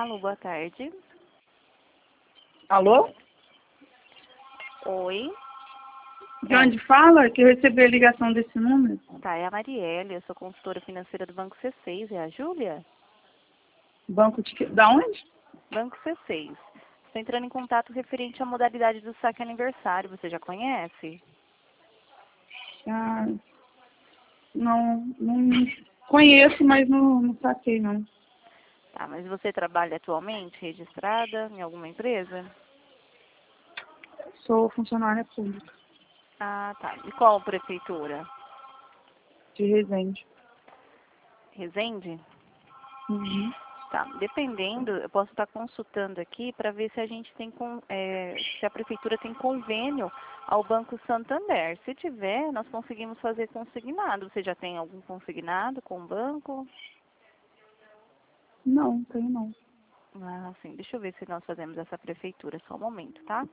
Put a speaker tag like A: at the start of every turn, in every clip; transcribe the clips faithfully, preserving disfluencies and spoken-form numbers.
A: Alô, boa tarde.
B: Alô?
A: Oi.
B: De onde fala? Que eu recebi a ligação desse número.
A: Tá, é a Marielle, eu sou consultora financeira do Banco C seis. É a Júlia?
B: Banco de... que- Da onde?
A: Banco C seis. Estou entrando em contato referente à modalidade do saque aniversário. Você já conhece?
B: Ah, não, não conheço, mas não, não saquei, não.
A: Tá, mas você trabalha atualmente registrada em alguma empresa?
B: Sou funcionária pública
A: Ah, tá. E qual prefeitura?
B: de Resende.
A: Resende?
B: Uhum.
A: Tá, dependendo, eu posso estar consultando aqui para ver se a gente tem, con- é, se a prefeitura tem convênio ao Banco Santander. Se tiver, nós conseguimos fazer consignado. Você já tem algum consignado com o banco?
B: Não, tenho não.
A: Ah, sim. Deixa eu ver se nós fazemos essa prefeitura. Só um momento, tá?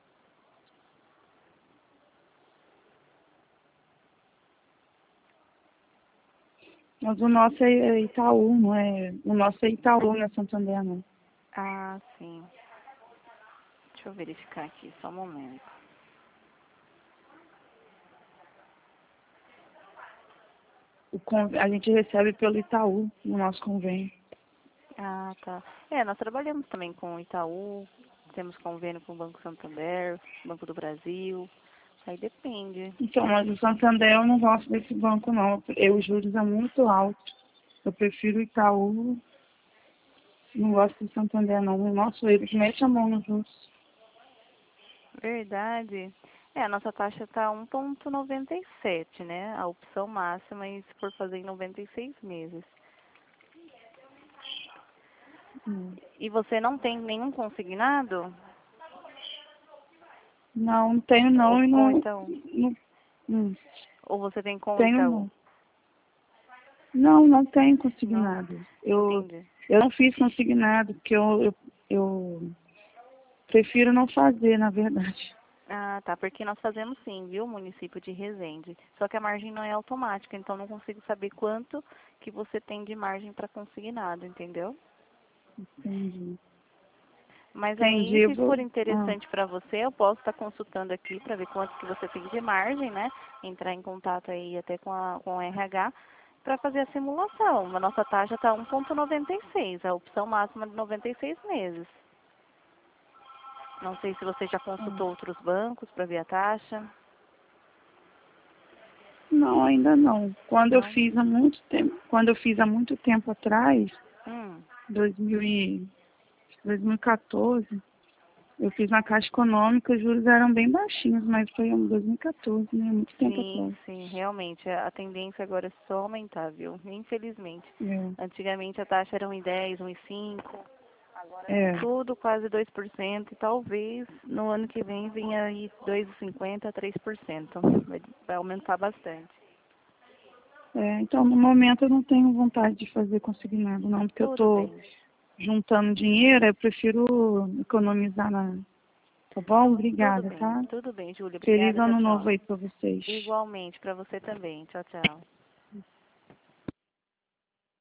B: Mas o nosso é Itaú, não é? O nosso é Itaú, não é Santander, não.
A: Ah, sim. Deixa eu verificar aqui, só um momento.
B: O con... A gente recebe pelo Itaú, no nosso convênio.
A: Ah, tá. É, nós trabalhamos também com o Itaú, temos convênio com o Banco Santander, Banco do Brasil. Aí depende.
B: Então, mas o Santander eu não gosto desse banco, não. Eu, os juros é muito alto. Eu prefiro o Itaú. Não gosto do Santander, não. Nossa, eles metem a mão nos juros.
A: Verdade. É, a nossa taxa está um vírgula noventa e sete, né? A opção máxima, e se for fazer em noventa e seis meses.
B: Hum.
A: E você não tem nenhum consignado?
B: Não, não tenho
A: Ou
B: não e
A: com
B: não.
A: Itaú?
B: Não, hum,
A: Ou você tem com o
B: tenho
A: Itaú?
B: não. Não, não tenho
A: Não?
B: consignado. Eu,
A: Entendi.
B: eu não fiz consignado, porque eu, eu, eu prefiro não fazer, na verdade.
A: Ah, tá. Porque nós fazemos sim, viu? Município de Resende. Só que a margem não é automática, então não consigo saber quanto que você tem de margem para consignado, entendeu?
B: Entendi.
A: Mas
B: Entendi.
A: aí,
B: Eu
A: se for
B: vou. Ah,
A: interessante para você, eu posso estar consultando aqui para ver quanto que você tem de margem, né? Entrar em contato aí até com, a, com o R H para fazer a simulação. A nossa taxa está um vírgula noventa e seis, a opção máxima de noventa e seis meses. Não sei se você já
B: ah.
A: consultou outros bancos para ver a taxa.
B: Não, ainda não. Quando eu
A: Não?
B: fiz há muito tempo, quando eu fiz há muito tempo atrás,
A: Hum,
B: dois mil e, dois mil e quatorze, eu fiz na Caixa Econômica, os juros eram bem baixinhos, mas foi em dois mil e quatorze, né? Muito tempo
A: sim,
B: atrás.
A: sim, realmente. A a tendência agora é só aumentar, viu? Infelizmente.
B: É,
A: Antigamente a taxa era um vírgula dez, um vírgula cinco.
B: é,
A: Tudo quase dois por cento e talvez no ano que vem venha aí dois vírgula cinquenta a três por cento. Vai, vai aumentar bastante.
B: é. Então, no momento eu não tenho vontade de fazer consignado, não, porque eu
A: Tudo
B: tô
A: bem.
B: juntando dinheiro, eu prefiro economizar na... Tá bom?
A: Tudo
B: Obrigada,
A: bem.
B: tá?
A: Tudo bem, Júlia.
B: Feliz
A: Obrigada. Tchau,
B: ano novo
A: tchau.
B: aí pra vocês.
A: Igualmente para você também. Tchau, tchau.